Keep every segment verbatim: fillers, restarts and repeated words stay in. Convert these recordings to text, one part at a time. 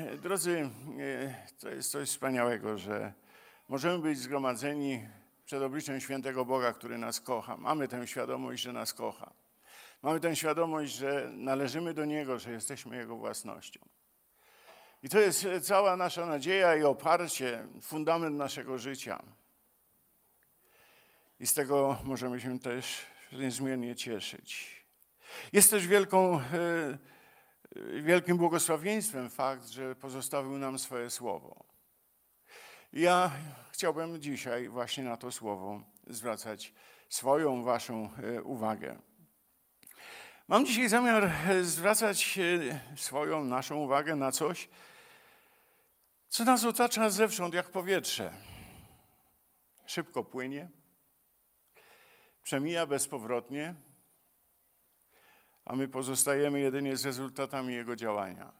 Drodzy, to jest coś wspaniałego, że możemy być zgromadzeni przed obliczem świętego Boga, który nas kocha. Mamy tę świadomość, że nas kocha. Mamy tę świadomość, że należymy do Niego, że jesteśmy Jego własnością. I to jest cała nasza nadzieja i oparcie, fundament naszego życia. I z tego możemy się też niezmiernie cieszyć. Jest też wielką, wielkim błogosławieństwem fakt, że pozostawił nam swoje słowo. Ja chciałbym dzisiaj właśnie na to słowo zwracać swoją, waszą uwagę. Mam dzisiaj zamiar zwracać swoją, naszą uwagę na coś, co nas otacza zewsząd jak powietrze. Szybko płynie, przemija bezpowrotnie, a my pozostajemy jedynie z rezultatami jego działania.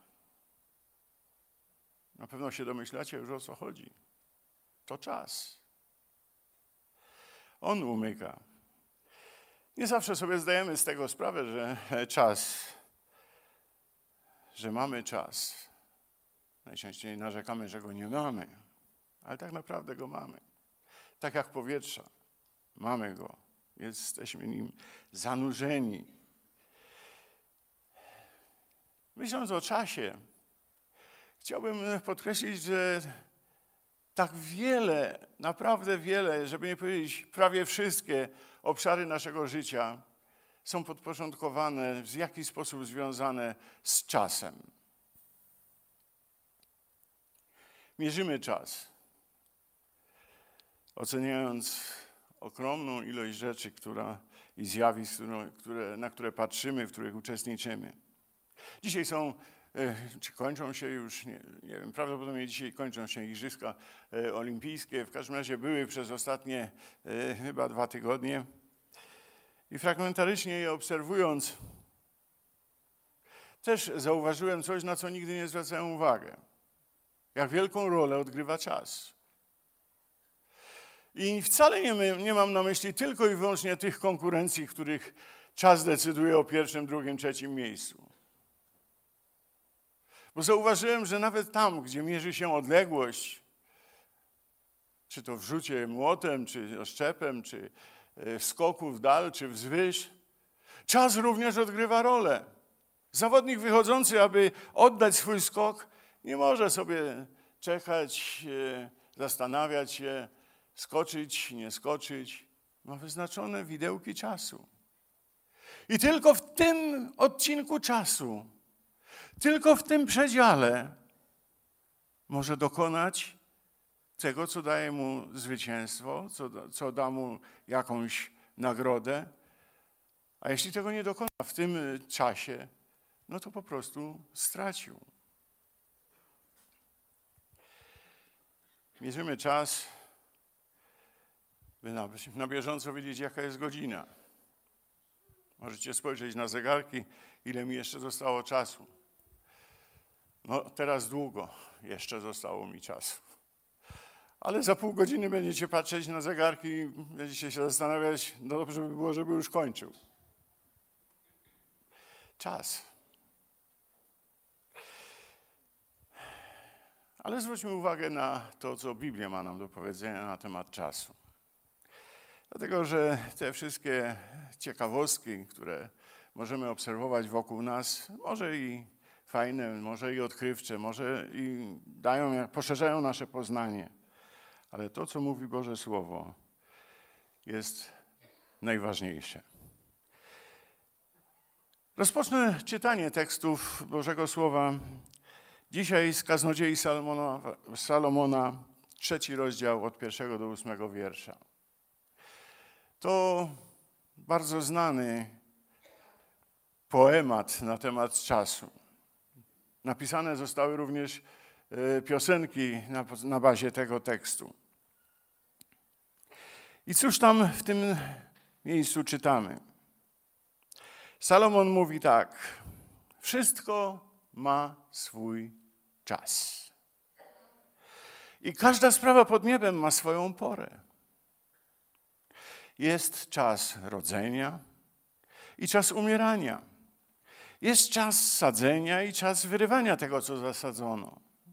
Na pewno się domyślacie już, o co chodzi. To czas. On umyka. Nie zawsze sobie zdajemy z tego sprawę, że czas, że mamy czas. Najczęściej narzekamy, że go nie mamy, ale tak naprawdę go mamy. Tak jak powietrza. Mamy go. Jesteśmy nim zanurzeni. Myśląc o czasie, chciałbym podkreślić, że tak wiele, naprawdę wiele, żeby nie powiedzieć prawie wszystkie obszary naszego życia są podporządkowane, w jakiś sposób związane z czasem. Mierzymy czas, oceniając ogromną ilość rzeczy, która, i zjawisk, które, na które patrzymy, w których uczestniczymy. Dzisiaj są, czy kończą się już, nie, nie wiem, prawdopodobnie dzisiaj kończą się Igrzyska Olimpijskie. W każdym razie były przez ostatnie chyba dwa tygodnie. I fragmentarycznie je obserwując, też zauważyłem coś, na co nigdy nie zwracałem uwagi. Jak wielką rolę odgrywa czas. I wcale nie, nie mam na myśli tylko i wyłącznie tych konkurencji, w których czas decyduje o pierwszym, drugim, trzecim miejscu. Bo zauważyłem, że nawet tam, gdzie mierzy się odległość, czy to w rzucie młotem, czy oszczepem, czy w skoku w dal, czy wzwyż, czas również odgrywa rolę. Zawodnik wychodzący, aby oddać swój skok, nie może sobie czekać, zastanawiać się, skoczyć, nie skoczyć. Ma wyznaczone widełki czasu. I tylko w tym odcinku czasu, tylko w tym przedziale może dokonać tego, co daje mu zwycięstwo, co, co da mu jakąś nagrodę. A jeśli tego nie dokona w tym czasie, no to po prostu stracił. Mierzymy czas, by na, na bieżąco wiedzieć, jaka jest godzina. Możecie spojrzeć na zegarki, ile mi jeszcze zostało czasu. No teraz długo jeszcze zostało mi czasu. Ale za pół godziny będziecie patrzeć na zegarki i będziecie się zastanawiać, no dobrze by było, żeby już kończył. Czas. Ale zwróćmy uwagę na to, co Biblia ma nam do powiedzenia na temat czasu. Dlatego, że te wszystkie ciekawostki, które możemy obserwować wokół nas, może i fajne, może i odkrywcze, może i dają, poszerzają nasze poznanie. Ale to, co mówi Boże Słowo, jest najważniejsze. Rozpocznę czytanie tekstów Bożego Słowa dzisiaj z Kaznodziei Salomona, Salomona, trzeci rozdział od pierwszego do ósmego wiersza. To bardzo znany poemat na temat czasu. Napisane zostały również piosenki na, na bazie tego tekstu. I cóż tam w tym miejscu czytamy? Salomon mówi tak: wszystko ma swój czas. I każda sprawa pod niebem ma swoją porę. Jest czas rodzenia i czas umierania. Jest czas sadzenia i czas wyrywania tego, co zasadzono.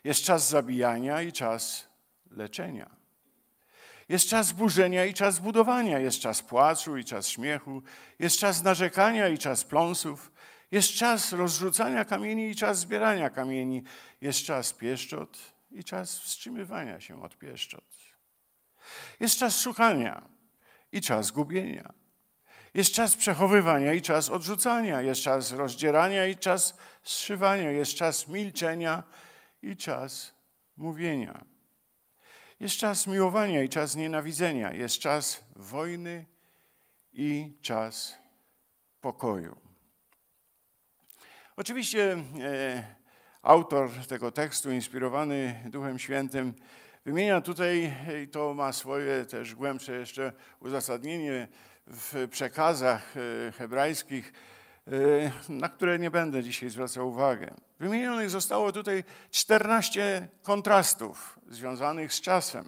Jest czas zabijania i czas leczenia. Jest czas burzenia i czas budowania. Jest czas płaczu i czas śmiechu. Jest czas narzekania i czas pląsów. Jest czas rozrzucania kamieni i czas zbierania kamieni. Jest czas pieszczot i czas wstrzymywania się od pieszczot. Jest czas szukania i czas gubienia. Jest czas przechowywania i czas odrzucania. Jest czas rozdzierania i czas zszywania. Jest czas milczenia i czas mówienia. Jest czas miłowania i czas nienawidzenia. Jest czas wojny i czas pokoju. Oczywiście e, autor tego tekstu, inspirowany Duchem Świętym, wymienia tutaj, i to ma swoje też głębsze jeszcze uzasadnienie w przekazach hebrajskich, na które nie będę dzisiaj zwracał uwagi. Wymienionych zostało tutaj czternaście kontrastów związanych z czasem.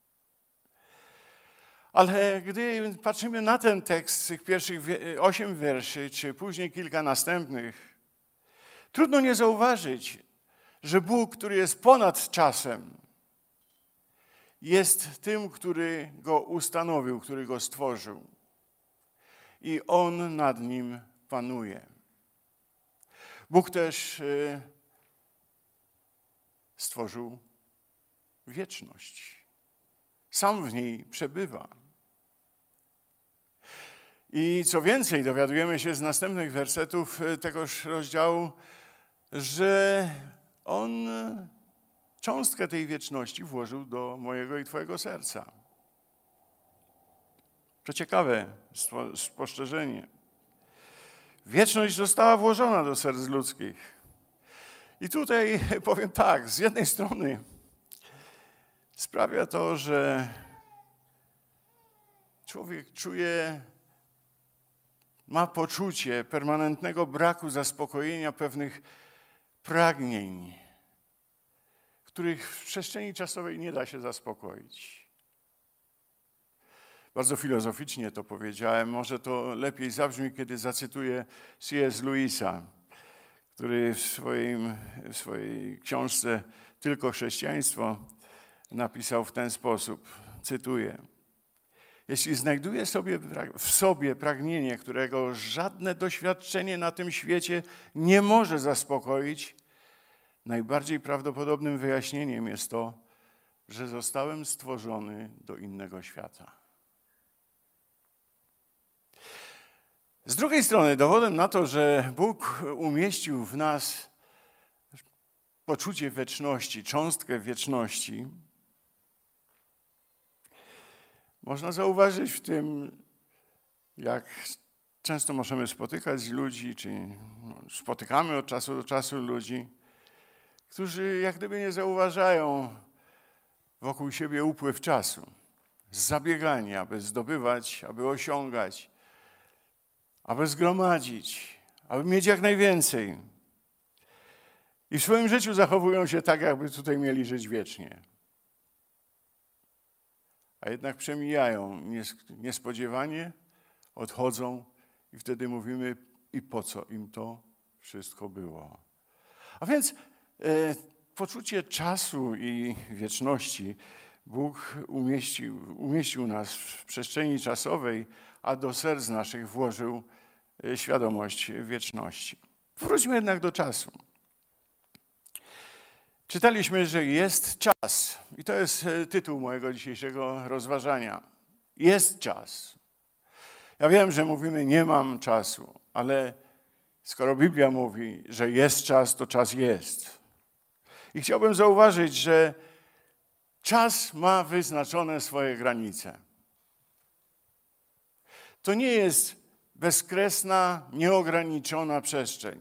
Ale gdy patrzymy na ten tekst, tych pierwszych osiem wierszy, czy później kilka następnych, trudno nie zauważyć, że Bóg, który jest ponad czasem, jest tym, który go ustanowił, który go stworzył. I On nad nim panuje. Bóg też y, stworzył wieczność. Sam w niej przebywa. I co więcej, dowiadujemy się z następnych wersetów tegoż rozdziału, że On cząstkę tej wieczności włożył do mojego i Twojego serca. To ciekawe spostrzeżenie. Wieczność została włożona do serc ludzkich. I tutaj powiem tak, z jednej strony sprawia to, że człowiek czuje, ma poczucie permanentnego braku zaspokojenia pewnych pragnień, których w przestrzeni czasowej nie da się zaspokoić. Bardzo filozoficznie to powiedziałem. Może to lepiej zabrzmi, kiedy zacytuję C S Lewisa, który w, swoim, w swojej książce Tylko chrześcijaństwo napisał w ten sposób. Cytuję. Jeśli znajduję sobie w sobie pragnienie, którego żadne doświadczenie na tym świecie nie może zaspokoić, najbardziej prawdopodobnym wyjaśnieniem jest to, że zostałem stworzony do innego świata. Z drugiej strony dowodem na to, że Bóg umieścił w nas poczucie wieczności, cząstkę wieczności, można zauważyć w tym, jak często możemy spotykać ludzi, czy spotykamy od czasu do czasu ludzi, którzy jak gdyby nie zauważają wokół siebie upływ czasu, zabieganie, aby zdobywać, aby osiągać, aby zgromadzić, aby mieć jak najwięcej. I w swoim życiu zachowują się tak, jakby tutaj mieli żyć wiecznie. A jednak przemijają niespodziewanie, odchodzą i wtedy mówimy, i po co im to wszystko było. A więc e, poczucie czasu i wieczności Bóg umieścił, umieścił nas w przestrzeni czasowej, a do serc naszych włożył świadomość wieczności. Wróćmy jednak do czasu. Czytaliśmy, że jest czas. I to jest tytuł mojego dzisiejszego rozważania. Jest czas. Ja wiem, że mówimy, nie mam czasu, ale skoro Biblia mówi, że jest czas, to czas jest. I chciałbym zauważyć, że czas ma wyznaczone swoje granice. To nie jest bezkresna, nieograniczona przestrzeń.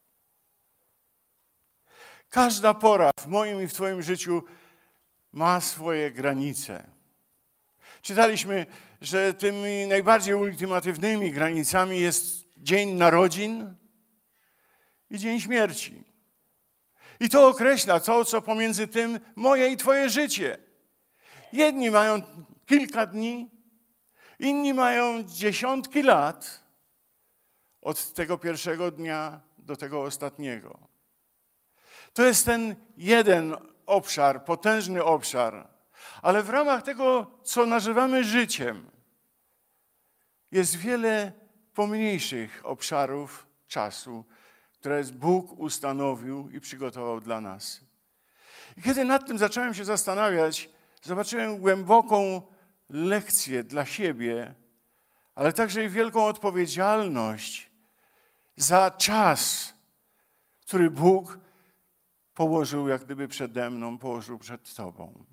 Każda pora w moim i w Twoim życiu ma swoje granice. Czytaliśmy, że tymi najbardziej ultimatywnymi granicami jest dzień narodzin i dzień śmierci. I to określa to, co pomiędzy tym moje i Twoje życie. Jedni mają kilka dni, inni mają dziesiątki lat od tego pierwszego dnia do tego ostatniego. To jest ten jeden obszar, potężny obszar, ale w ramach tego, co nazywamy życiem, jest wiele pomniejszych obszarów czasu, które Bóg ustanowił i przygotował dla nas. I kiedy nad tym zacząłem się zastanawiać, zobaczyłem głęboką lekcję dla siebie, ale także i wielką odpowiedzialność za czas, który Bóg położył jak gdyby przede mną, położył przed Tobą.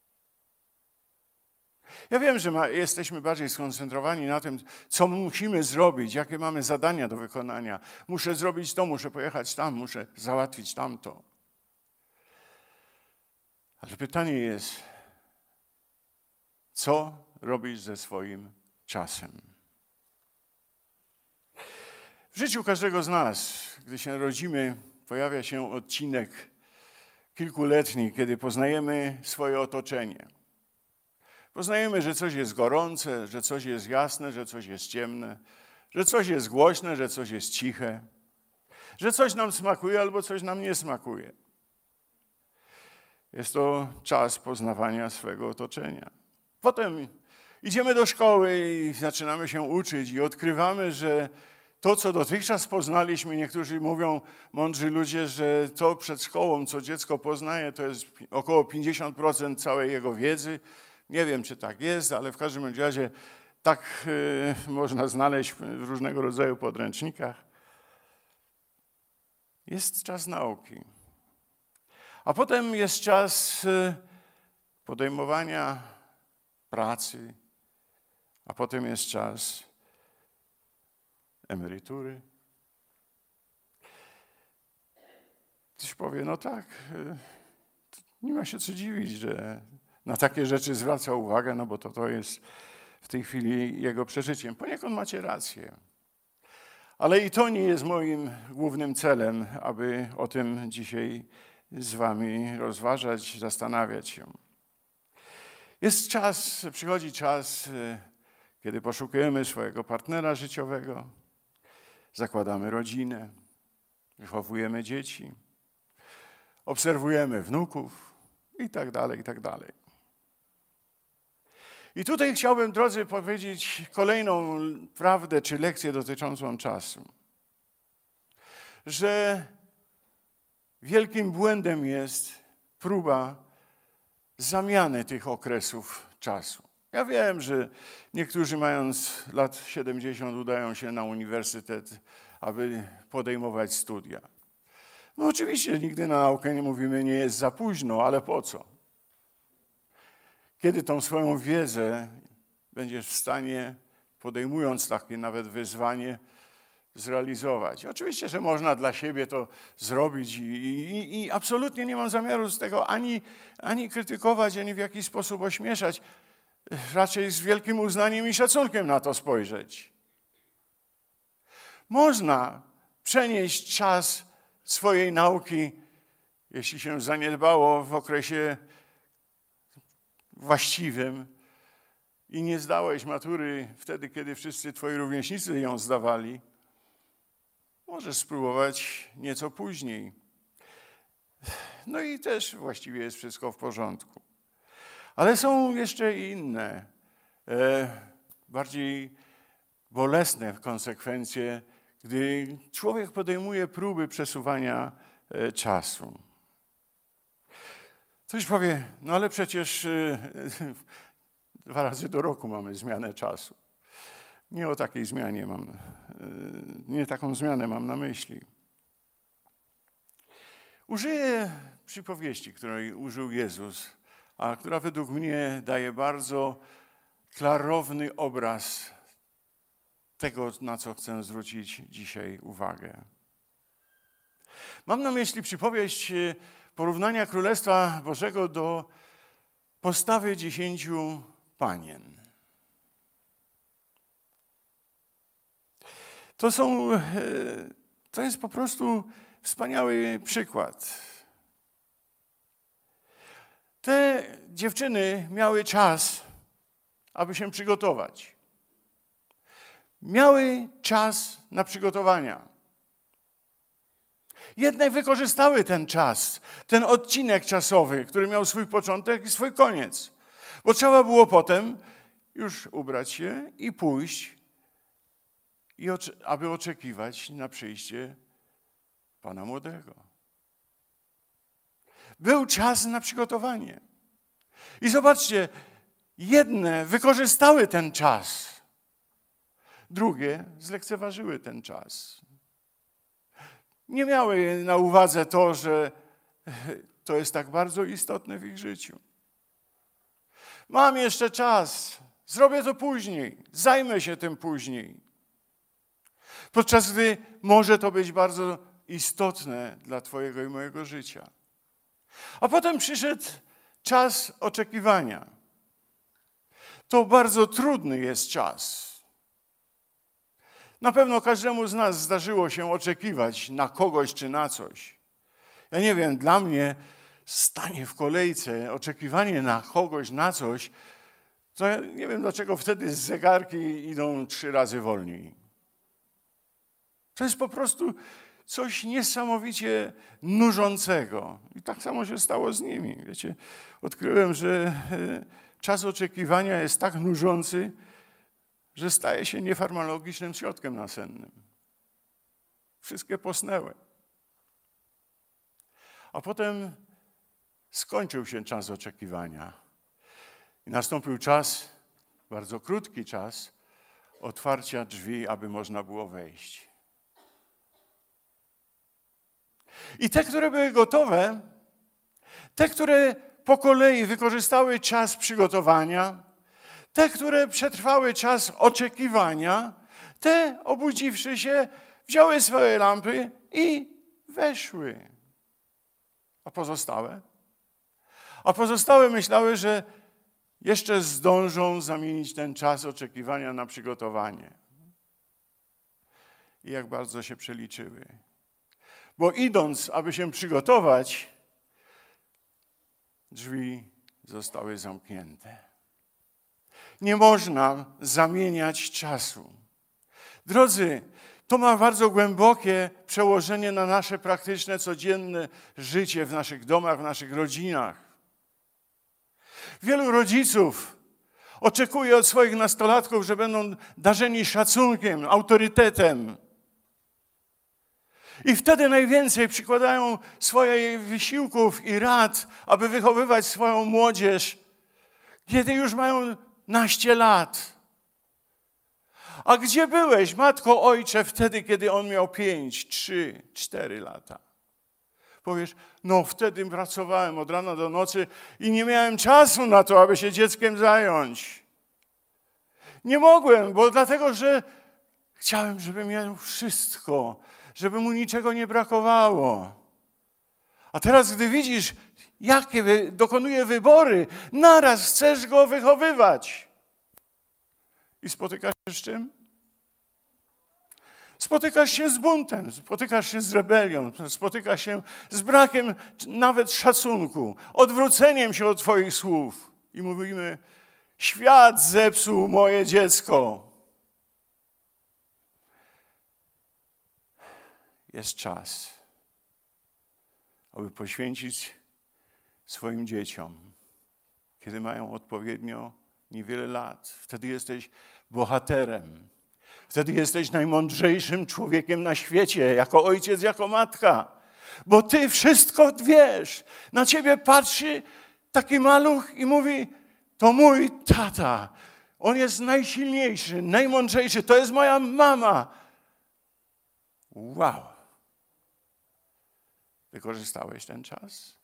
Ja wiem, że ma, jesteśmy bardziej skoncentrowani na tym, co musimy zrobić, jakie mamy zadania do wykonania. Muszę zrobić to, muszę pojechać tam, muszę załatwić tamto. Ale pytanie jest, co robisz ze swoim czasem? W życiu każdego z nas, gdy się rodzimy, pojawia się odcinek kilkuletni, kiedy poznajemy swoje otoczenie. Poznajemy, że coś jest gorące, że coś jest jasne, że coś jest ciemne, że coś jest głośne, że coś jest ciche, że coś nam smakuje albo coś nam nie smakuje. Jest to czas poznawania swego otoczenia. Potem idziemy do szkoły i zaczynamy się uczyć i odkrywamy, że to, co dotychczas poznaliśmy, niektórzy mówią, mądrzy ludzie, że to przed szkołą, co dziecko poznaje, to jest około pięćdziesiąt procent całej jego wiedzy. Nie wiem, czy tak jest, ale w każdym razie tak y, można znaleźć w różnego rodzaju podręcznikach. Jest czas nauki. A potem jest czas y, podejmowania pracy, a potem jest czas emerytury. Ktoś powie, no tak, y, nie ma się co dziwić, że na takie rzeczy zwraca uwagę, no bo to, to jest w tej chwili jego przeżyciem. Poniekąd macie rację. Ale i to nie jest moim głównym celem, aby o tym dzisiaj z wami rozważać, zastanawiać się. Jest czas, przychodzi czas, kiedy poszukujemy swojego partnera życiowego, zakładamy rodzinę, wychowujemy dzieci, obserwujemy wnuków i tak dalej, i tak dalej. I tutaj chciałbym, drodzy, powiedzieć kolejną prawdę czy lekcję dotyczącą czasu. Że wielkim błędem jest próba zamiany tych okresów czasu. Ja wiem, że niektórzy mając lat siedemdziesiąt udają się na uniwersytet, aby podejmować studia. No oczywiście nigdy na naukę nie mówimy, nie jest za późno, ale po co? Kiedy tą swoją wiedzę będziesz w stanie, podejmując takie nawet wyzwanie, zrealizować. Oczywiście, że można dla siebie to zrobić i, i, i absolutnie nie mam zamiaru z tego ani, ani krytykować, ani w jakiś sposób ośmieszać. Raczej z wielkim uznaniem i szacunkiem na to spojrzeć. Można przenieść czas swojej nauki, jeśli się zaniedbało w okresie właściwym i nie zdałeś matury wtedy, kiedy wszyscy twoi rówieśnicy ją zdawali, możesz spróbować nieco później. No i też właściwie jest wszystko w porządku. Ale są jeszcze inne, e, bardziej bolesne konsekwencje, gdy człowiek podejmuje próby przesuwania e, czasu. Ktoś powie, no ale przecież e, dwa razy do roku mamy zmianę czasu. Nie o takiej zmianie mam, e, nie taką zmianę mam na myśli. Użyję przypowieści, której użył Jezus, a która według mnie daje bardzo klarowny obraz tego, na co chcę zwrócić dzisiaj uwagę. Mam na myśli przypowieść porównania Królestwa Bożego do postawy dziesięciu panien. To są, to jest po prostu wspaniały przykład. Te dziewczyny miały czas, aby się przygotować. Miały czas na przygotowania. Jedne wykorzystały ten czas, ten odcinek czasowy, który miał swój początek i swój koniec. Bo trzeba było potem już ubrać się i pójść, i aby oczekiwać na przyjście Pana Młodego. Był czas na przygotowanie. I zobaczcie, jedne wykorzystały ten czas, drugie zlekceważyły ten czas. Nie miały na uwadze to, że to jest tak bardzo istotne w ich życiu. Mam jeszcze czas, zrobię to później, zajmę się tym później. Podczas gdy może to być bardzo istotne dla Twojego i mojego życia. A potem przyszedł czas oczekiwania. To bardzo trudny jest czas. Na pewno każdemu z nas zdarzyło się oczekiwać na kogoś czy na coś. Ja nie wiem, dla mnie stanie w kolejce, oczekiwanie na kogoś, na coś, to ja nie wiem, dlaczego wtedy zegarki idą trzy razy wolniej. To jest po prostu coś niesamowicie nużącego. I tak samo się stało z nimi. Wiecie, odkryłem, że czas oczekiwania jest tak nużący, że staje się niefarmakologicznym środkiem nasennym. Wszystkie posnęły. A potem skończył się czas oczekiwania. I nastąpił czas, bardzo krótki czas, otwarcia drzwi, aby można było wejść. I te, które były gotowe, te, które po kolei wykorzystały czas przygotowania, te, które przetrwały czas oczekiwania, te, obudziwszy się, wzięły swoje lampy i weszły. A pozostałe? A pozostałe myślały, że jeszcze zdążą zamienić ten czas oczekiwania na przygotowanie. I jak bardzo się przeliczyły. Bo idąc, aby się przygotować, drzwi zostały zamknięte. Nie można zamieniać czasu. Drodzy, to ma bardzo głębokie przełożenie na nasze praktyczne, codzienne życie w naszych domach, w naszych rodzinach. Wielu rodziców oczekuje od swoich nastolatków, że będą darzeni szacunkiem, autorytetem. I wtedy najwięcej przykładają swoich wysiłków i rad, aby wychowywać swoją młodzież, kiedy już mają naście lat. A gdzie byłeś, matko, ojcze, wtedy, kiedy on miał pięć, trzy, cztery lata? Powiesz, no wtedy pracowałem od rana do nocy i nie miałem czasu na to, aby się dzieckiem zająć. Nie mogłem, bo dlatego, że chciałem, żeby miał wszystko, żeby mu niczego nie brakowało. A teraz, gdy widzisz, jakie wy, dokonuje wybory, naraz chcesz go wychowywać. I spotykasz się z czym? Spotykasz się z buntem, spotykasz się z rebelią, spotykasz się z brakiem nawet szacunku, odwróceniem się od Twoich słów. I mówimy, świat zepsuł moje dziecko. Jest czas, aby poświęcić swoim dzieciom, kiedy mają odpowiednio niewiele lat. Wtedy jesteś bohaterem. Wtedy jesteś najmądrzejszym człowiekiem na świecie, jako ojciec, jako matka. Bo ty wszystko wiesz. Na ciebie patrzy taki maluch i mówi, to mój tata. On jest najsilniejszy, najmądrzejszy. To jest moja mama. Wow. Wykorzystałeś ten czas?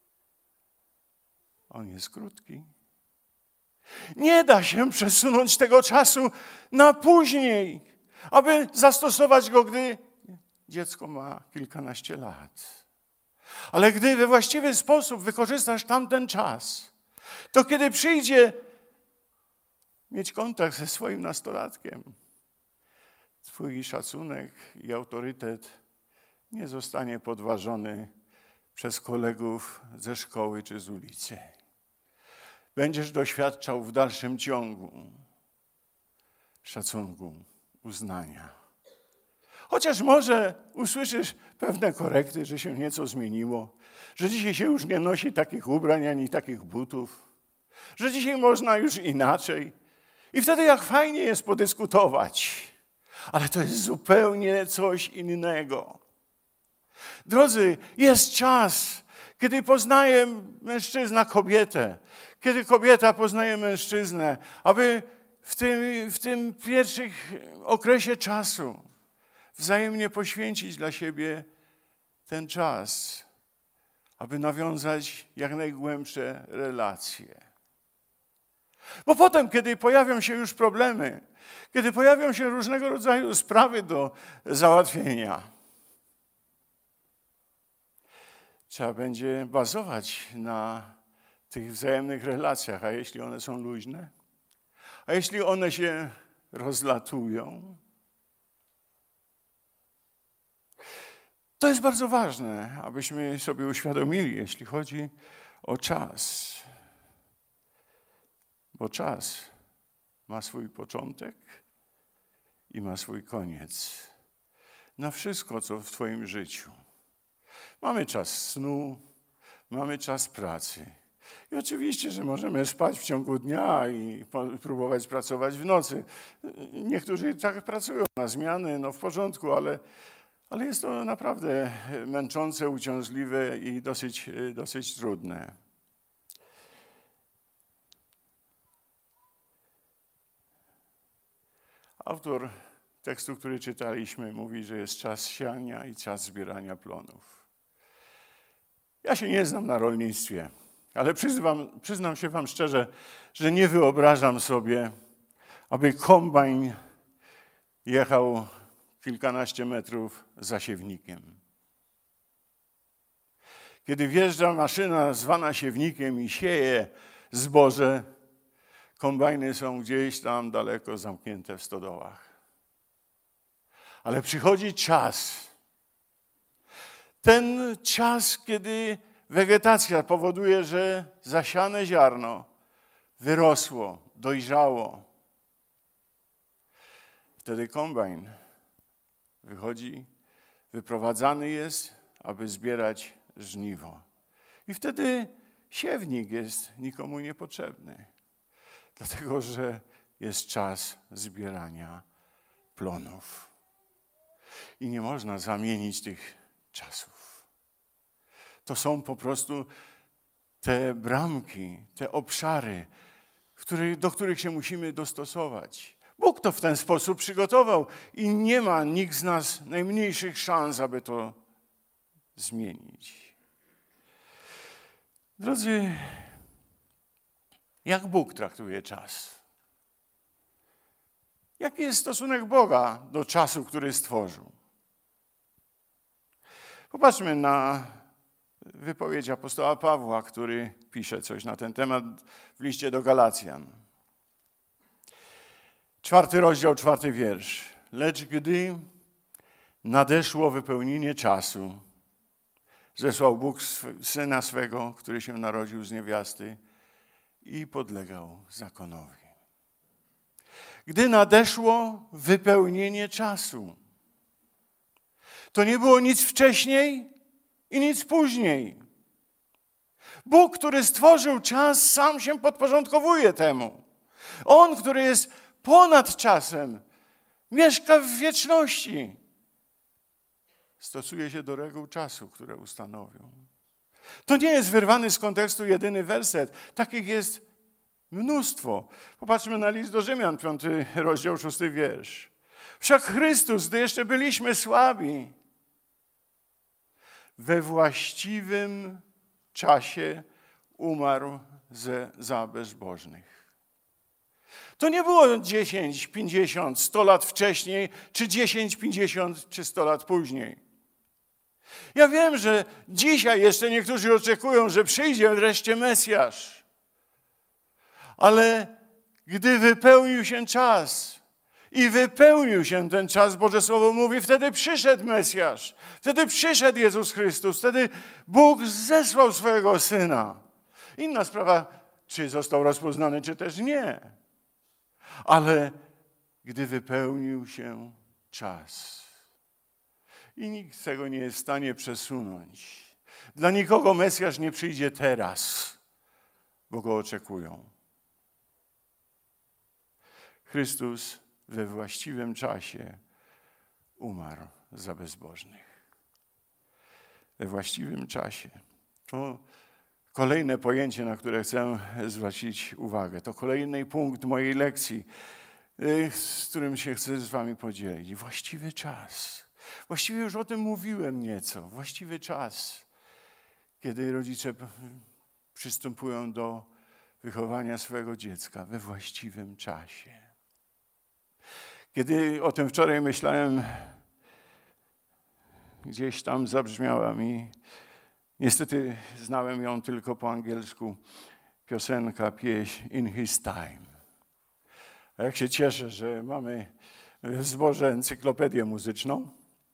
On jest krótki. Nie da się przesunąć tego czasu na później, aby zastosować go, gdy dziecko ma kilkanaście lat. Ale gdy we właściwy sposób wykorzystasz tamten czas, to kiedy przyjdzie mieć kontakt ze swoim nastolatkiem, twój szacunek i autorytet nie zostanie podważony przez kolegów ze szkoły czy z ulicy. Będziesz doświadczał w dalszym ciągu szacunku, uznania. Chociaż może usłyszysz pewne korekty, że się nieco zmieniło, że dzisiaj się już nie nosi takich ubrań ani takich butów, że dzisiaj można już inaczej. I wtedy jak fajnie jest podyskutować. Ale to jest zupełnie coś innego. Drodzy, jest czas, kiedy poznaje mężczyzna kobietę, kiedy kobieta poznaje mężczyznę, aby w tym, w tym pierwszym okresie czasu wzajemnie poświęcić dla siebie ten czas, aby nawiązać jak najgłębsze relacje. Bo potem, kiedy pojawią się już problemy, kiedy pojawią się różnego rodzaju sprawy do załatwienia, trzeba będzie bazować na tych wzajemnych relacjach, a jeśli one są luźne, a jeśli one się rozlatują, to jest bardzo ważne, abyśmy sobie uświadomili, jeśli chodzi o czas. Bo czas ma swój początek i ma swój koniec. Na wszystko, co w twoim życiu. Mamy czas snu, mamy czas pracy. I oczywiście, że możemy spać w ciągu dnia i próbować pracować w nocy. Niektórzy tak pracują na zmiany, no w porządku, ale, ale jest to naprawdę męczące, uciążliwe i dosyć, dosyć trudne. Autor tekstu, który czytaliśmy, mówi, że jest czas siania i czas zbierania plonów. Ja się nie znam na rolnictwie, ale przyznam, przyznam się wam szczerze, że nie wyobrażam sobie, aby kombajn jechał kilkanaście metrów za siewnikiem. Kiedy wjeżdża maszyna zwana siewnikiem i sieje zboże, kombajny są gdzieś tam daleko zamknięte w stodołach. Ale przychodzi czas. Ten czas, kiedy wegetacja powoduje, że zasiane ziarno wyrosło, dojrzało. Wtedy kombajn wychodzi, wyprowadzany jest, aby zbierać żniwo. I wtedy siewnik jest nikomu niepotrzebny. Dlatego, że jest czas zbierania plonów. I nie można zamienić tych czasów. To są po prostu te bramki, te obszary, który, do których się musimy dostosować. Bóg to w ten sposób przygotował i nie ma nikt z nas najmniejszych szans, aby to zmienić. Drodzy, jak Bóg traktuje czas? Jaki jest stosunek Boga do czasu, który stworzył? Popatrzmy na wypowiedź apostoła Pawła, który pisze coś na ten temat w liście do Galacjan. Czwarty rozdział, czwarty wiersz. Lecz gdy nadeszło wypełnienie czasu, zesłał Bóg Syna swego, który się narodził z niewiasty i podlegał zakonowi. Gdy nadeszło wypełnienie czasu, to nie było nic wcześniej i nic później. Bóg, który stworzył czas, sam się podporządkowuje temu. On, który jest ponad czasem, mieszka w wieczności. Stosuje się do reguł czasu, które ustanowił. To nie jest wyrwany z kontekstu jedyny werset. Takich jest mnóstwo. Popatrzmy na list do Rzymian, piąty rozdział, szósty wiersz. Wszak Chrystus, gdy jeszcze byliśmy słabi, we właściwym czasie umarł ze, za bezbożnych. To nie było dziesięć, pięćdziesiąt, sto lat wcześniej, czy dziesięć, pięćdziesiąt, czy sto lat później. Ja wiem, że dzisiaj jeszcze niektórzy oczekują, że przyjdzie wreszcie Mesjasz. Ale gdy wypełnił się czas i wypełnił się ten czas, Boże Słowo mówi, wtedy przyszedł Mesjasz, wtedy przyszedł Jezus Chrystus, wtedy Bóg zesłał swojego Syna. Inna sprawa, czy został rozpoznany, czy też nie. Ale gdy wypełnił się czas, i nikt z tego nie jest w stanie przesunąć. Dla nikogo Mesjasz nie przyjdzie teraz, bo go oczekują. Chrystus we właściwym czasie umarł za bezbożnych. We właściwym czasie. To kolejne pojęcie, na które chcę zwrócić uwagę. To kolejny punkt mojej lekcji, z którym się chcę z wami podzielić. Właściwy czas. Właściwie już o tym mówiłem nieco. Właściwy czas, kiedy rodzice przystępują do wychowania swojego dziecka we właściwym czasie. Kiedy o tym wczoraj myślałem, gdzieś tam zabrzmiała mi, niestety znałem ją tylko po angielsku, piosenka, pieśń In His Time. A jak się cieszę, że mamy w zborze encyklopedię muzyczną.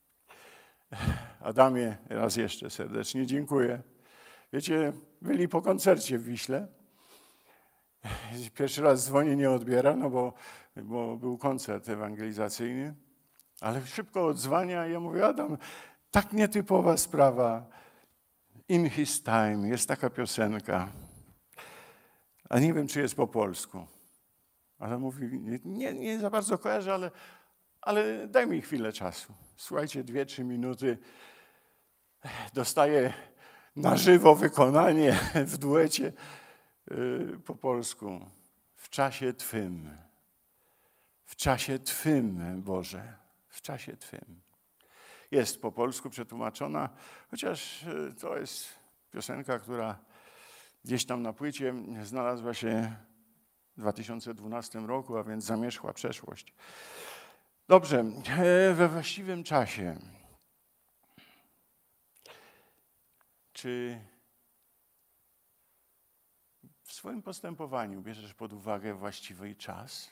Adamie, raz jeszcze serdecznie dziękuję. Wiecie, byli po koncercie w Wiśle. Pierwszy raz dzwonię, nie odbiera, no bo, bo był koncert ewangelizacyjny. Ale szybko odzwania i ja mówię, Adam, tak nietypowa sprawa. In His Time, jest taka piosenka. A nie wiem, czy jest po polsku. Ale mówi, nie, nie za bardzo kojarzę, ale, ale daj mi chwilę czasu. Słuchajcie, dwie, trzy minuty. Dostaję na żywo wykonanie w duecie yy, po polsku. W czasie Twym. W czasie Twym, Boże. W czasie Twym. Jest po polsku przetłumaczona, chociaż to jest piosenka, która gdzieś tam na płycie znalazła się w dwa tysiące dwunastym roku, a więc zamierzchła przeszłość. Dobrze, we właściwym czasie. Czy w swoim postępowaniu bierzesz pod uwagę właściwy czas?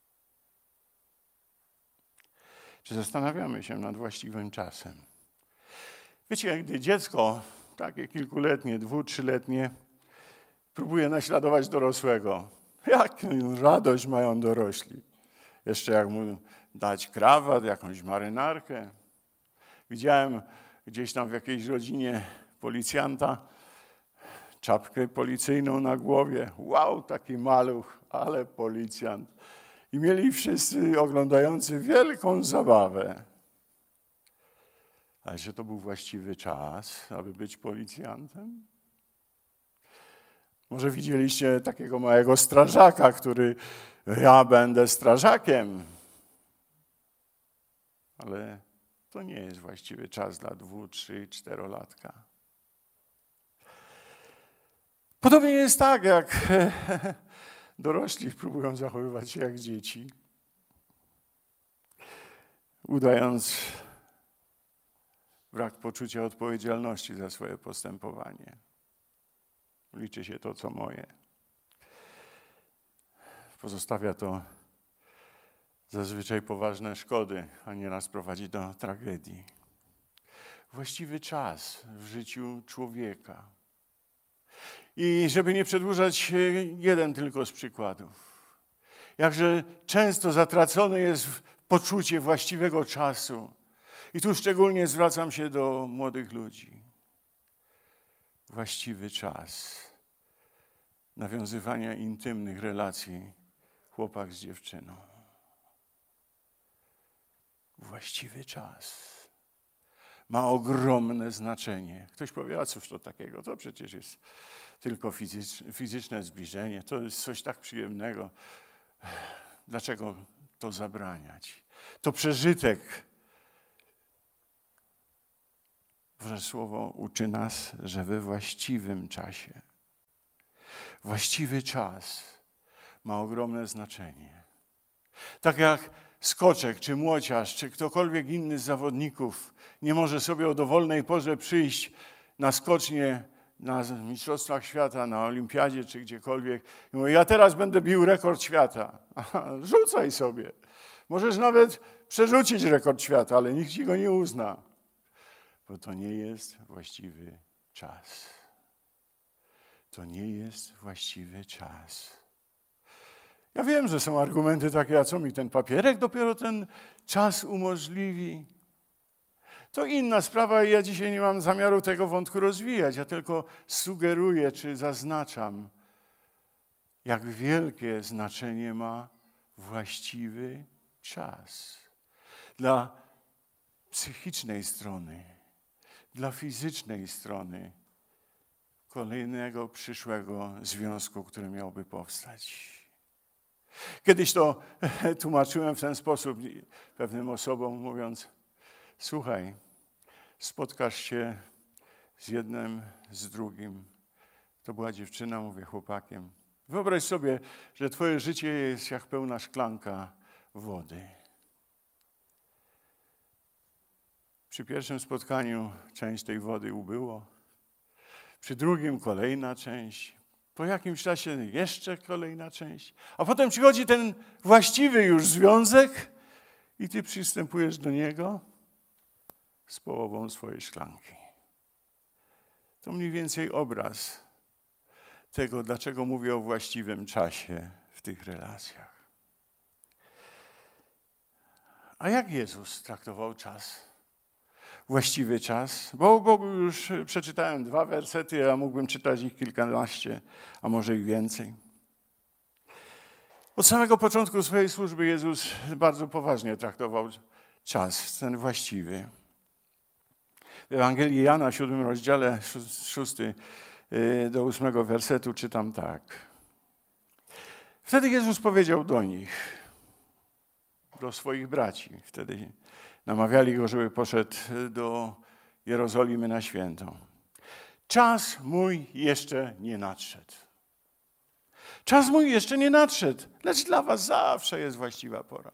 Czy zastanawiamy się nad właściwym czasem? Wiecie, gdy dziecko, takie kilkuletnie, dwu-, trzyletnie, próbuje naśladować dorosłego, jak radość mają dorośli. Jeszcze jak mu dać krawat, jakąś marynarkę. Widziałem gdzieś tam w jakiejś rodzinie policjanta, czapkę policyjną na głowie. Wow, taki maluch, ale policjant. I mieli wszyscy oglądający wielką zabawę. Ale czy to był właściwy czas, aby być policjantem? Może widzieliście takiego małego strażaka, który, ja będę strażakiem. Ale to nie jest właściwy czas dla dwu-, trzy-, czterolatka. Podobnie jest tak, jak dorośli próbują zachowywać się jak dzieci, udając brak poczucia odpowiedzialności za swoje postępowanie. Liczy się to, co moje. Pozostawia to zazwyczaj poważne szkody, a nieraz prowadzi do tragedii. Właściwy czas w życiu człowieka. I żeby nie przedłużać, jeden tylko z przykładów. Jakże często zatracone jest poczucie właściwego czasu. I tu szczególnie zwracam się do młodych ludzi. Właściwy czas nawiązywania intymnych relacji chłopak z dziewczyną. Właściwy czas ma ogromne znaczenie. Ktoś powie, a cóż to takiego? To przecież jest tylko fizyczne, fizyczne zbliżenie. To jest coś tak przyjemnego. Dlaczego to zabraniać? To przeżytek. Boże Słowo uczy nas, że we właściwym czasie, właściwy czas ma ogromne znaczenie. Tak jak skoczek, czy młociarz, czy ktokolwiek inny z zawodników nie może sobie o dowolnej porze przyjść na skocznię, na Mistrzostwach Świata, na Olimpiadzie, czy gdziekolwiek. I mówi, ja teraz będę bił rekord świata. Aha, rzucaj sobie. Możesz nawet przerzucić rekord świata, ale nikt ci go nie uzna. Bo to nie jest właściwy czas. To nie jest właściwy czas. Ja wiem, że są argumenty takie, a co mi ten papierek dopiero ten czas umożliwi? To inna sprawa i ja dzisiaj nie mam zamiaru tego wątku rozwijać. Ja tylko sugeruję, czy zaznaczam, jak wielkie znaczenie ma właściwy czas dla psychicznej strony, dla fizycznej strony kolejnego przyszłego związku, który miałby powstać. Kiedyś to tłumaczyłem w ten sposób pewnym osobom, mówiąc: słuchaj, spotkasz się z jednym, z drugim. To była dziewczyna, mówię chłopakiem. Wyobraź sobie, że twoje życie jest jak pełna szklanka wody. Przy pierwszym spotkaniu część tej wody ubyło, przy drugim kolejna część, po jakimś czasie jeszcze kolejna część, a potem przychodzi ten właściwy już związek i ty przystępujesz do niego z połową swojej szklanki. To mniej więcej obraz tego, dlaczego mówię o właściwym czasie w tych relacjach. A jak Jezus traktował czas? Właściwy czas? Bo o Bogu już przeczytałem dwa wersety, a mógłbym czytać ich kilkanaście, a może i więcej. Od samego początku swojej służby Jezus bardzo poważnie traktował czas, ten właściwy. W Ewangelii Jana, w siódmym rozdziale, szósty do ósmego wersetu czytam tak. Wtedy Jezus powiedział do nich, do swoich braci, wtedy namawiali go, żeby poszedł do Jerozolimy na święto. Czas mój jeszcze nie nadszedł. Czas mój jeszcze nie nadszedł, lecz dla was zawsze jest właściwa pora.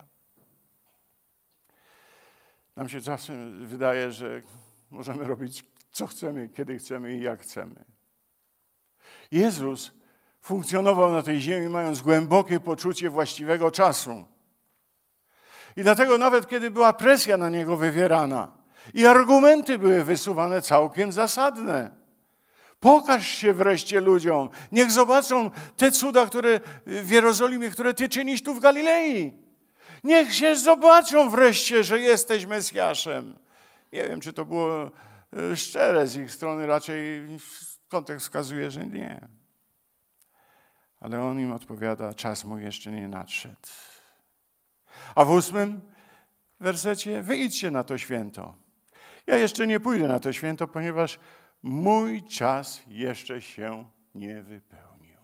Nam się czasem wydaje, że możemy robić co chcemy, kiedy chcemy i jak chcemy. Jezus funkcjonował na tej ziemi, mając głębokie poczucie właściwego czasu. I dlatego nawet kiedy była presja na Niego wywierana i argumenty były wysuwane całkiem zasadne. Pokaż się wreszcie ludziom. Niech zobaczą te cuda, które w Jerozolimie, które Ty czynisz tu w Galilei. Niech się zobaczą wreszcie, że jesteś Mesjaszem. Nie wiem, czy to było szczere z ich strony, raczej kontekst wskazuje, że nie. Ale on im odpowiada, czas mój jeszcze nie nadszedł. A w ósmym wersecie, wyjdźcie na to święto. Ja jeszcze nie pójdę na to święto, ponieważ mój czas jeszcze się nie wypełnił.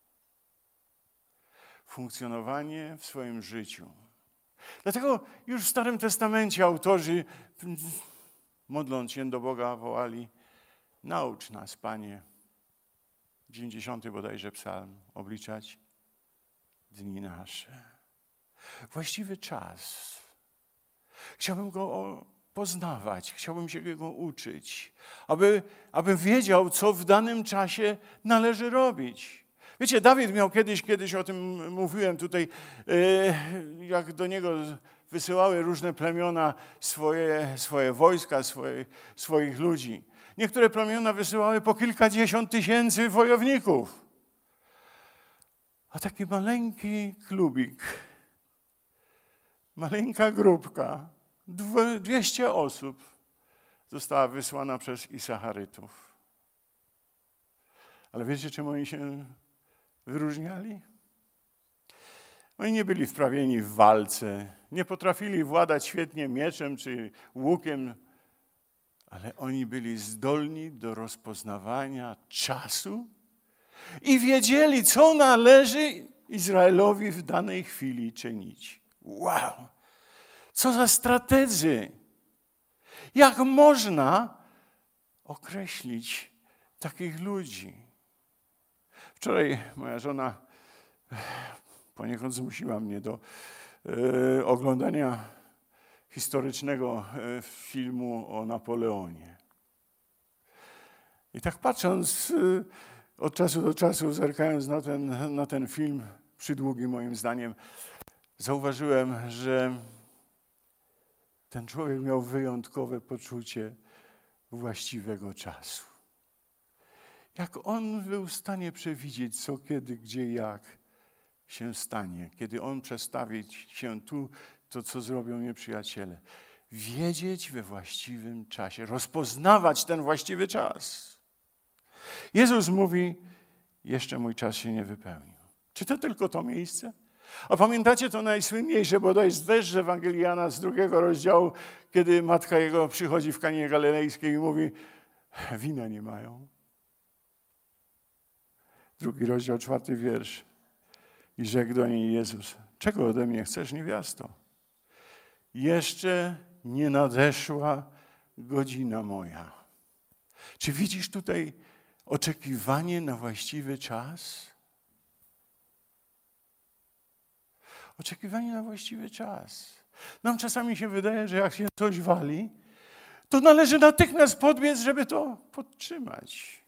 Funkcjonowanie w swoim życiu. Dlatego już w Starym Testamencie autorzy, modląc się do Boga, wołali: naucz nas, Panie, dziewięćdziesiąty bodajże psalm, obliczać dni nasze. Właściwy czas. Chciałbym go poznawać, chciałbym się go uczyć, aby, aby wiedział, co w danym czasie należy robić. Wiecie, Dawid miał kiedyś, kiedyś o tym mówiłem tutaj, jak do niego wysyłały różne plemiona swoje, swoje wojska, swoje, swoich ludzi. Niektóre plemiona wysyłały po kilkadziesiąt tysięcy wojowników. A taki maleńki klubik, maleńka grupka, dwieście osób została wysłana przez Isacharytów. Ale wiecie, czym oni się wyróżniali? Oni nie byli wprawieni w walce, nie potrafili władać świetnie mieczem czy łukiem, ale oni byli zdolni do rozpoznawania czasu i wiedzieli, co należy Izraelowi w danej chwili czynić. Wow! Co za strategzy! Jak można określić takich ludzi? Wczoraj moja żona poniekąd zmusiła mnie do e, oglądania historycznego e, filmu o Napoleonie. I tak patrząc e, od czasu do czasu, zerkając na ten, na ten film, przydługi moim zdaniem, zauważyłem, że ten człowiek miał wyjątkowe poczucie właściwego czasu. Jak on był w stanie przewidzieć, co, kiedy, gdzie, jak się stanie, kiedy on przestawi się tu, to co zrobią nieprzyjaciele. wiedzieć we właściwym czasie, rozpoznawać ten właściwy czas. Jezus mówi, jeszcze mój czas się nie wypełnił. Czy to tylko to miejsce? A pamiętacie to najsłynniejsze bodaj też z Ewangelii Jana z drugiego rozdziału, kiedy matka jego przychodzi w Kanie Galilejskiej i mówi, wina nie mają. Drugi rozdział, czwarty wiersz. I rzekł do niej Jezus, czego ode mnie chcesz, niewiasto? Jeszcze nie nadeszła godzina moja. Czy widzisz tutaj oczekiwanie na właściwy czas? Oczekiwanie na właściwy czas. Nam czasami się wydaje, że jak się coś wali, to należy natychmiast podbiec, żeby to podtrzymać.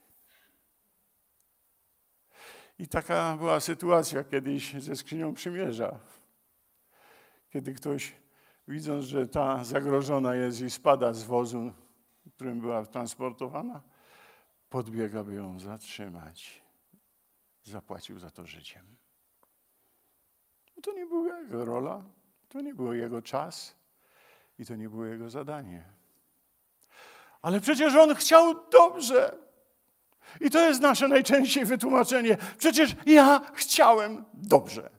I taka była sytuacja kiedyś ze skrzynią przymierza. Kiedy ktoś, widząc, że ta zagrożona jest i spada z wozu, którym była transportowana, podbiega, by ją zatrzymać. Zapłacił za to życiem. To nie była jego rola, to nie był jego czas i to nie było jego zadanie. Ale przecież on chciał dobrze. I to jest nasze najczęściej wytłumaczenie. Przecież ja chciałem dobrze.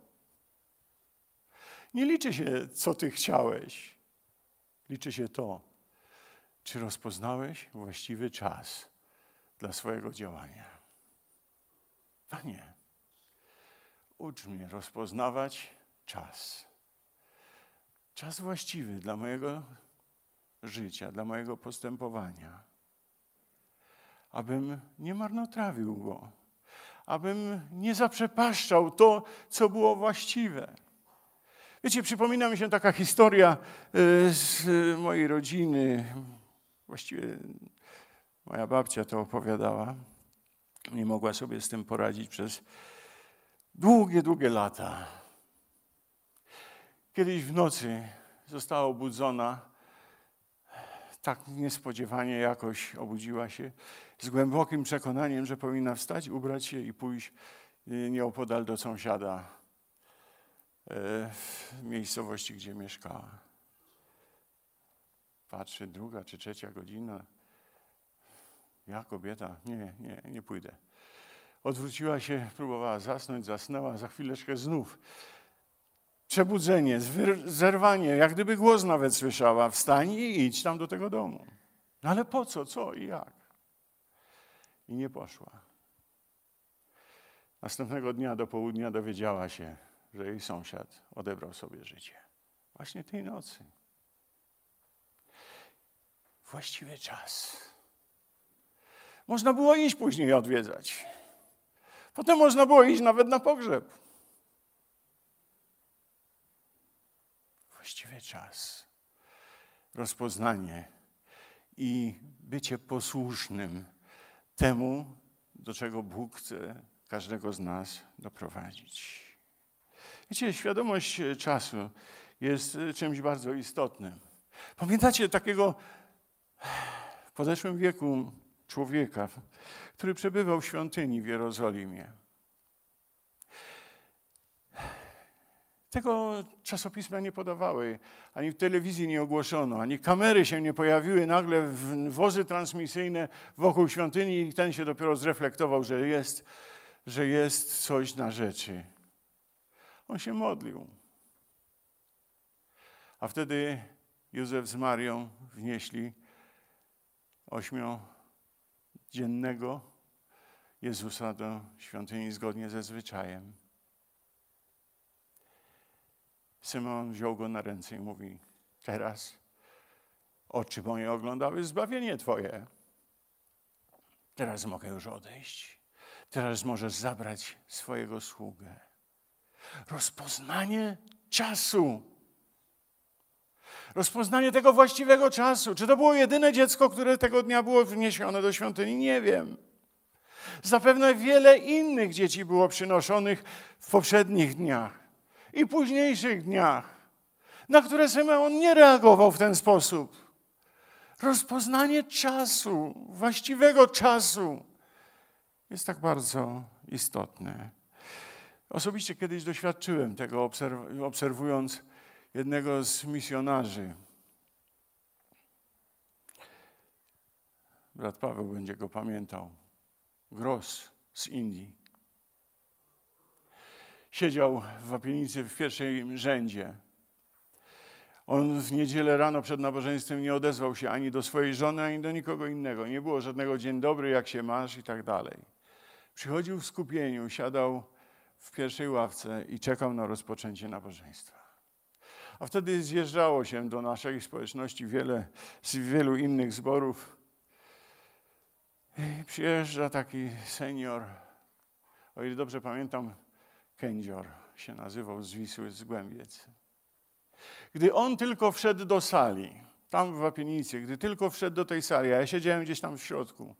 Nie liczy się, co ty chciałeś. Liczy się to, czy rozpoznałeś właściwy czas dla swojego działania. Panie, ucz mnie rozpoznawać czas. Czas właściwy dla mojego życia, dla mojego postępowania. Abym nie marnotrawił go. Abym nie zaprzepaszczał to, co było właściwe. Wiecie, przypomina mi się taka historia z mojej rodziny. Właściwie moja babcia to opowiadała. Nie mogła sobie z tym poradzić przez długie, długie lata. Kiedyś w nocy została obudzona, tak niespodziewanie jakoś obudziła się, z głębokim przekonaniem, że powinna wstać, ubrać się i pójść nieopodal do sąsiada w miejscowości, gdzie mieszkała. Patrzy, druga czy trzecia godzina. Ja, kobieta, nie, nie, nie pójdę. Odwróciła się, próbowała zasnąć, zasnęła, za chwileczkę znów. Przebudzenie, zerwanie, jak gdyby głos nawet słyszała. Wstań i idź tam do tego domu. No ale po co, co i jak? I nie poszła. Następnego dnia do południa dowiedziała się, że jej sąsiad odebrał sobie życie. Właśnie tej nocy. Właściwy czas. Można było iść później odwiedzać. Potem można było iść nawet na pogrzeb. Właściwy czas. Rozpoznanie i bycie posłusznym temu, do czego Bóg chce każdego z nas doprowadzić. Wiecie, świadomość czasu jest czymś bardzo istotnym. Pamiętacie takiego w podeszłym wieku człowieka, który przebywał w świątyni w Jerozolimie. Tego czasopisma nie podawały, ani w telewizji nie ogłoszono, ani kamery się nie pojawiły nagle, wozy transmisyjne wokół świątyni i ten się dopiero zreflektował, że jest, że jest coś na rzeczy. On się modlił. A wtedy Józef z Marią wnieśli ośmiodziennego Jezusa do świątyni zgodnie ze zwyczajem. Szymon wziął go na ręce i mówi, teraz oczy moje oglądały zbawienie Twoje. Teraz mogę już odejść. Teraz możesz zabrać swojego sługę. Rozpoznanie czasu. Rozpoznanie tego właściwego czasu. Czy to było jedyne dziecko, które tego dnia było wniesione do świątyni? Nie wiem. Zapewne wiele innych dzieci było przynoszonych w poprzednich dniach i późniejszych dniach, na które Symeon nie reagował w ten sposób. Rozpoznanie czasu, właściwego czasu jest tak bardzo istotne. Osobiście kiedyś doświadczyłem tego, obserwując jednego z misjonarzy Brat Paweł będzie go pamiętał. Gross z Indii. Siedział w wapienicy w pierwszym rzędzie. On w niedzielę rano przed nabożeństwem nie odezwał się ani do swojej żony, ani do nikogo innego. Nie było żadnego dzień dobry, jak się masz i tak dalej. Przychodził w skupieniu, siadał w pierwszej ławce i czekał na rozpoczęcie nabożeństwa. A wtedy zjeżdżało się do naszej społeczności wiele, z wielu innych zborów. I przyjeżdża taki senior, o ile dobrze pamiętam, Kędzior się nazywał, z Wisły, z Głębiec. Gdy on tylko wszedł do sali, tam w wapienicy, gdy tylko wszedł do tej sali, a ja siedziałem gdzieś tam w środku,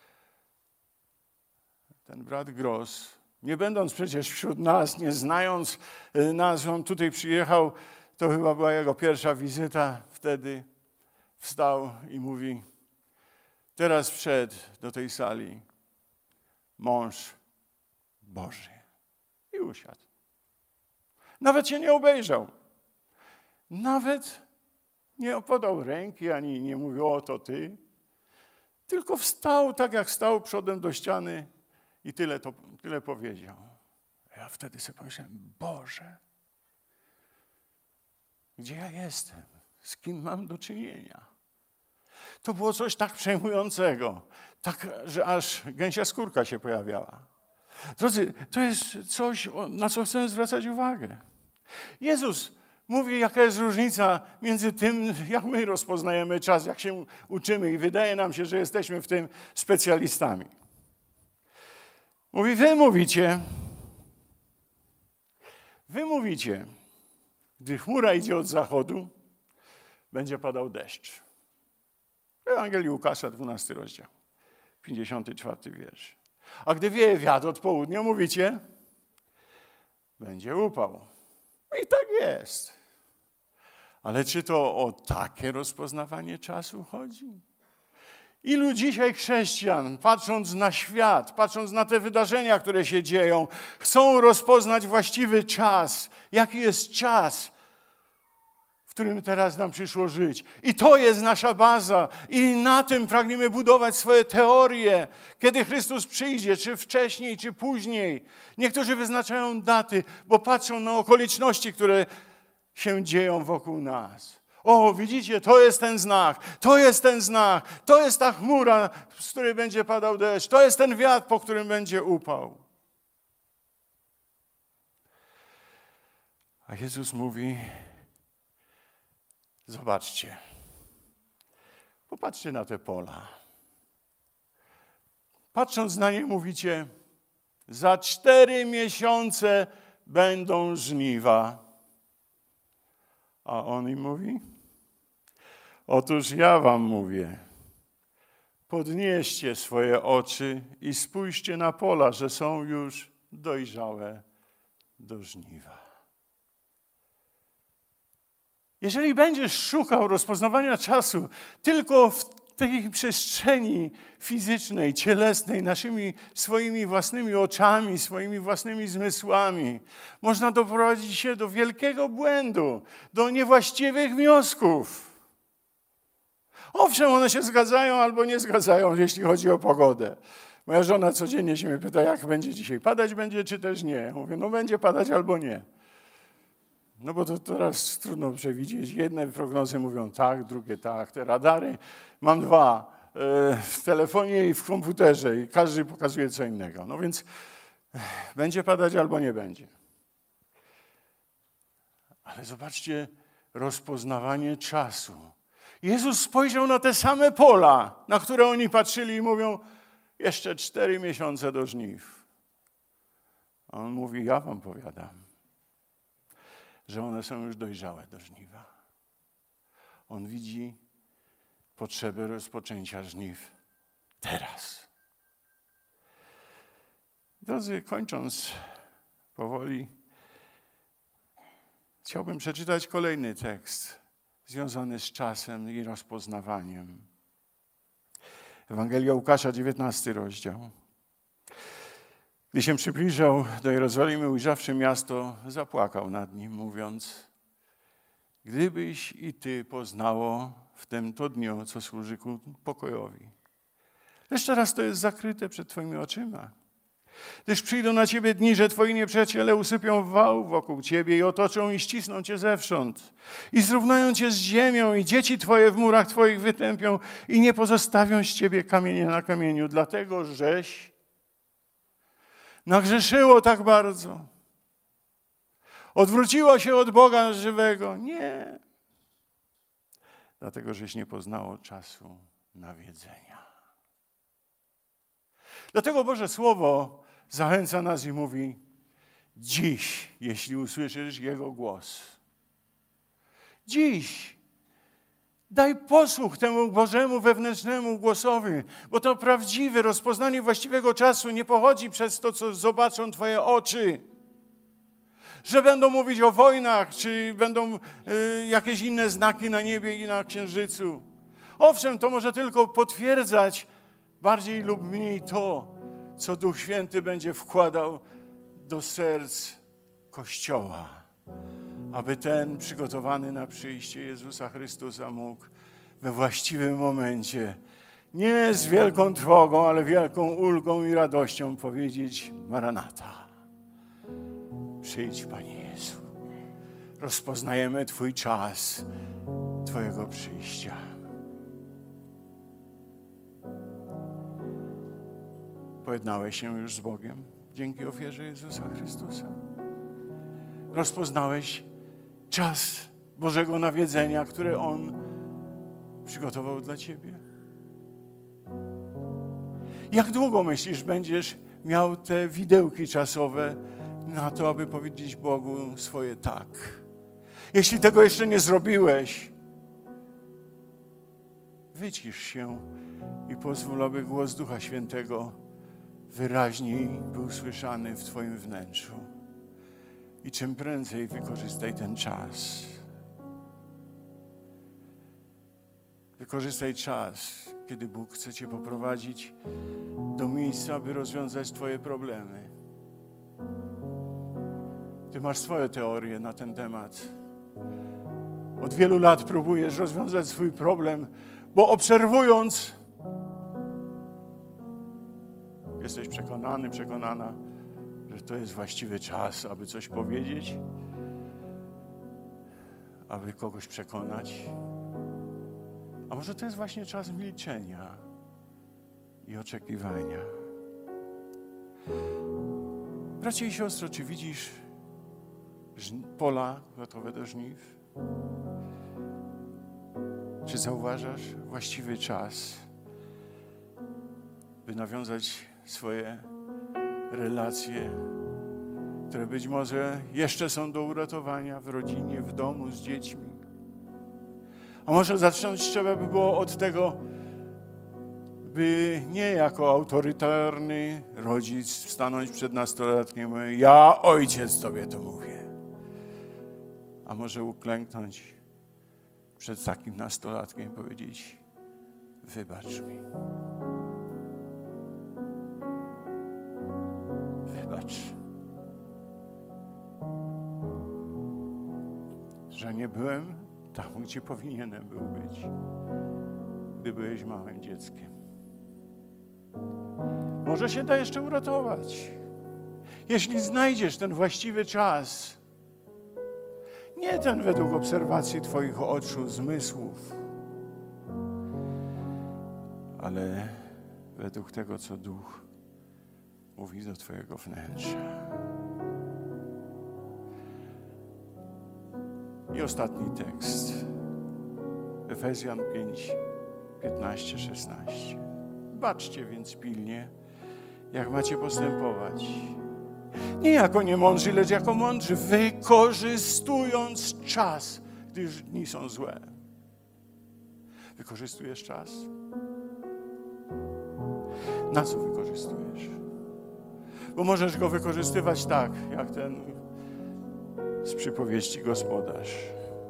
ten brat Gross, nie będąc przecież wśród nas, nie znając nas, on tutaj przyjechał, to chyba była jego pierwsza wizyta, wtedy wstał i mówi: teraz wszedł do tej sali mąż Boży. I usiadł. Nawet się nie obejrzał. Nawet nie podał ręki, ani nie mówił: o, to ty. Tylko wstał tak, jak stał przodem do ściany i tyle, to, tyle powiedział. Ja wtedy sobie pomyślałem: Boże, gdzie ja jestem? Z kim mam do czynienia? To było coś tak przejmującego, tak, że aż gęsia skórka się pojawiała. Drodzy, to jest coś, na co chcę zwracać uwagę. Jezus mówi, jaka jest różnica między tym, jak my rozpoznajemy czas, jak się uczymy i wydaje nam się, że jesteśmy w tym specjalistami. Mówi, wy mówicie, wy mówicie, gdy chmura idzie od zachodu, będzie padał deszcz. W Ewangelii Łukasza, dwunasty rozdział, pięćdziesiąty czwarty wiersz. A gdy wieje wiatr od południa, mówicie, będzie upał. I tak jest. Ale czy to o takie rozpoznawanie czasu chodzi? Ilu dzisiaj chrześcijan, patrząc na świat, patrząc na te wydarzenia, które się dzieją, chcą rozpoznać właściwy czas. Jaki jest czas, w którym teraz nam przyszło żyć. I to jest nasza baza. I na tym pragniemy budować swoje teorie. Kiedy Chrystus przyjdzie, czy wcześniej, czy później. Niektórzy wyznaczają daty, bo patrzą na okoliczności, które się dzieją wokół nas. O, widzicie, to jest ten znak, to jest ten znak, to jest ta chmura, z której będzie padał deszcz, to jest ten wiatr, po którym będzie upał. A Jezus mówi, zobaczcie, popatrzcie na te pola. Patrząc na nie mówicie, za cztery miesiące będą żniwa. A on im mówi, otóż ja wam mówię, podnieście swoje oczy i spójrzcie na pola, że są już dojrzałe do żniwa. Jeżeli będziesz szukał rozpoznawania czasu tylko w tej przestrzeni fizycznej, cielesnej, naszymi swoimi własnymi oczami, swoimi własnymi zmysłami, można doprowadzić się do wielkiego błędu, do niewłaściwych wniosków. Owszem, one się zgadzają albo nie zgadzają, jeśli chodzi o pogodę. Moja żona codziennie się mnie pyta, jak będzie dzisiaj, padać będzie czy też nie. Ja mówię, no będzie padać albo nie. No bo to teraz trudno przewidzieć. Jedne prognozy mówią tak, drugie tak. Te radary mam dwa w telefonie i w komputerze i każdy pokazuje co innego. No więc będzie padać albo nie będzie. Ale zobaczcie rozpoznawanie czasu. Jezus spojrzał na te same pola, na które oni patrzyli i mówią, jeszcze cztery miesiące do żniw. A on mówi, ja wam powiadam, że one są już dojrzałe do żniwa. On widzi potrzebę rozpoczęcia żniw teraz. Drodzy, kończąc powoli, chciałbym przeczytać kolejny tekst związany z czasem i rozpoznawaniem. Ewangelia Łukasza, dziewiętnasty rozdział. Gdy się przybliżał do Jerozolimy, ujrzawszy miasto, zapłakał nad nim, mówiąc, gdybyś i ty poznało w tym to dniu, co służy ku pokojowi. Lecz teraz to jest zakryte przed twoimi oczyma. Gdyż przyjdą na ciebie dni, że twoi nieprzyjaciele usypią wał wokół ciebie i otoczą i ścisną cię zewsząd. I zrównają cię z ziemią i dzieci twoje w murach twoich wytępią i nie pozostawią z ciebie kamienia na kamieniu, dlatego żeś nagrzeszyło tak bardzo. Odwróciło się od Boga żywego. Nie. Dlatego, żeś nie poznało czasu nawiedzenia. Dlatego Boże Słowo zachęca nas i mówi: dziś, jeśli usłyszysz Jego głos, dziś daj posłuch temu Bożemu wewnętrznemu głosowi, bo to prawdziwe rozpoznanie właściwego czasu nie pochodzi przez to, co zobaczą twoje oczy, że będą mówić o wojnach, czy będą y, jakieś inne znaki na niebie i na księżycu. Owszem, to może tylko potwierdzać bardziej lub mniej to, co Duch Święty będzie wkładał do serc Kościoła, aby ten przygotowany na przyjście Jezusa Chrystusa mógł we właściwym momencie, nie z wielką trwogą, ale wielką ulgą i radością powiedzieć: Maranata, przyjdź, Panie Jezu. Rozpoznajemy Twój czas, Twojego przyjścia. Pojednałeś się już z Bogiem dzięki ofierze Jezusa Chrystusa. Rozpoznałeś czas Bożego nawiedzenia, które On przygotował dla ciebie. Jak długo myślisz, będziesz miał te widełki czasowe na to, aby powiedzieć Bogu swoje tak? Jeśli tego jeszcze nie zrobiłeś, wycisz się i pozwól, aby głos Ducha Świętego wyraźniej był słyszany w twoim wnętrzu. I czym prędzej wykorzystaj ten czas. Wykorzystaj czas, kiedy Bóg chce cię poprowadzić do miejsca, aby rozwiązać twoje problemy. Ty masz swoje teorie na ten temat. Od wielu lat próbujesz rozwiązać swój problem, bo obserwując, jesteś przekonany, przekonana, że to jest właściwy czas, aby coś powiedzieć, aby kogoś przekonać. A może to jest właśnie czas milczenia i oczekiwania. Bracie i siostro, czy widzisz pola gotowe do żniw? Czy zauważasz właściwy czas, by nawiązać swoje relacje, które być może jeszcze są do uratowania w rodzinie, w domu, z dziećmi? A może zacząć trzeba by było od tego, by nie jako autorytarny rodzic stanąć przed nastolatkiem i mówić: ja, ojciec, tobie to mówię. A może uklęknąć przed takim nastolatkiem i powiedzieć: wybacz mi. Wybacz. Że nie byłem tam, gdzie powinienem był być, gdy byłeś małym dzieckiem. Może się da jeszcze uratować. Jeśli znajdziesz ten właściwy czas, nie ten według obserwacji twoich oczu, zmysłów, ale według tego, co Duch mówi do twojego wnętrza. I ostatni tekst. Efezjan pięć, piętnaście, szesnaście. Baczcie więc pilnie, jak macie postępować. Nie jako niemądrzy, lecz jako mądrzy, wykorzystując czas, gdyż dni są złe. Wykorzystujesz czas? Na co wykorzystujesz? Bo możesz go wykorzystywać tak, jak ten z przypowieści gospodarz.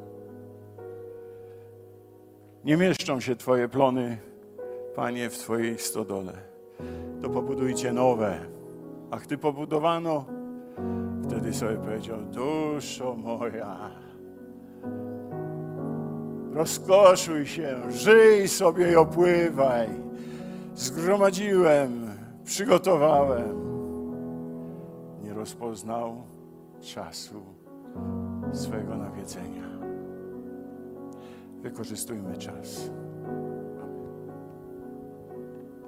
Nie mieszczą się twoje plony, Panie, w twojej stodole. To pobudujcie nowe. A gdy pobudowano, wtedy sobie powiedział: duszo moja, rozkoszuj się, żyj sobie i opływaj. zgromadziłem, przygotowałem, nie rozpoznał czasu swego nawiedzenia. Wykorzystujmy czas.